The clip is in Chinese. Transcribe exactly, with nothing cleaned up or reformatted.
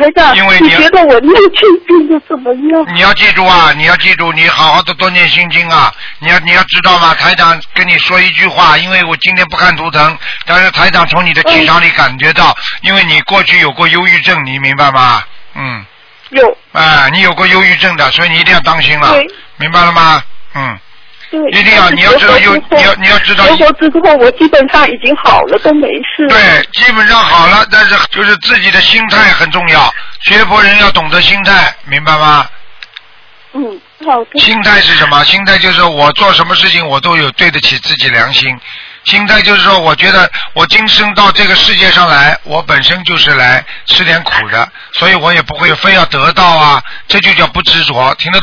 台长， 因为你你觉得我念经病的怎么样？ 你要记住啊，你要记住，你好好的多念心经啊！你要你要知道吗？台长跟你说一句话，因为我今天不看图腾，但是台长从你的气场里感觉到，嗯、因为你过去有过忧郁症，你明白吗？嗯。 有。 啊，你有过忧郁症的，所以你一定要当心了，明白了吗？嗯。 对， 一定要，你要知道有，你要你要知道。 结婚之后，我基本上已经好了，都没事。 对，基本上好了，但是就是自己的心态很重要，学佛人要懂得心态，明白吗？ 嗯，好的。 心态是什么？心态就是我做什么事情我都有对得起自己良心。心态就是说，我觉得我今生到这个世界上来，我本身就是来吃点苦的，所以我也不会非要得到啊，这就叫不执着，听得懂？